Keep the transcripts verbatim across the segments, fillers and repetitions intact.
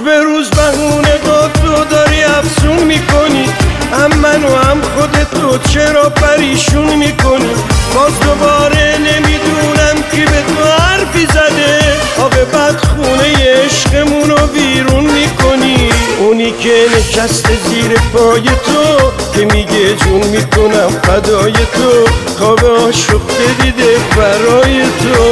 به روز بهونه با تو داری افسون میکنی، هم من و هم خودتو چرا پریشون میکنی؟ باز دوباره نمیدونم کی به تو حرفی زده، عاقبت خونه عشقمونو بیرون میکنی. اونی که نشسته زیر پای تو که میگه جون میکنم فدای تو، خواب آشفته دیده برای تو.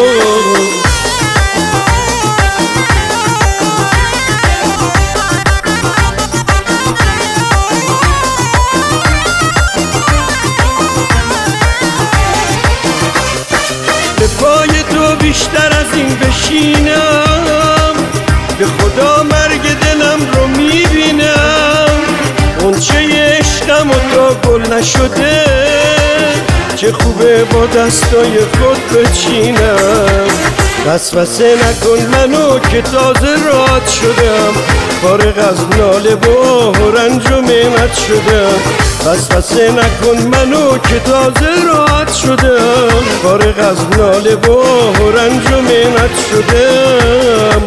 به پای تو بیشتر از این بشینم، به خدا مرگ دلم رو میبینم. اون چه عشقم و تا گل نشده، چه خوبه با دستای خود بچینم. وسوسه نکن منو که تازه رات شدم، فارغ از ناله و آه و رنج و محنت شدم. وسوسه نکن منو که تازه رات شدم، فارغ از ناله و آه و رنج و محنت شدم.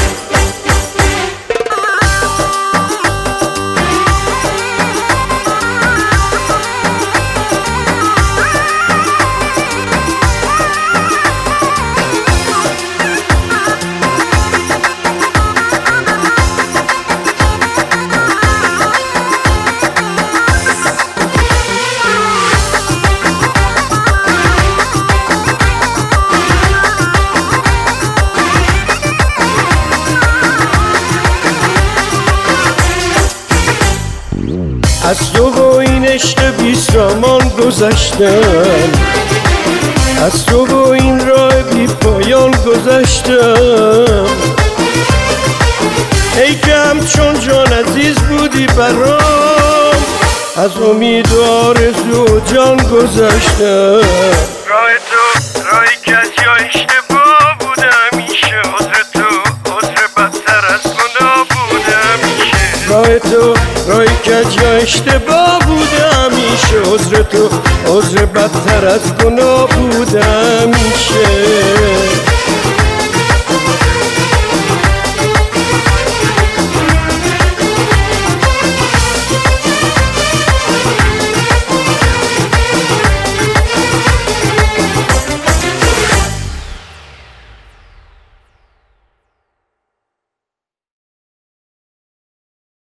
از تو و این عشق بی سامان گذشتم، از تو و این راه بی پایان گذشتم. ای که همچون جان عزیز بودی برام، از امید و آرزو و جان گذشتم. راه تو راهی که از یا اشتباه بوده همیشه، عذر تو عذر بدتر از گناه بوده همیشه. راه تو راهی کج یا اشتباه بوده همیشه، عذر تو عذر بدتر از گناه بوده همیشه.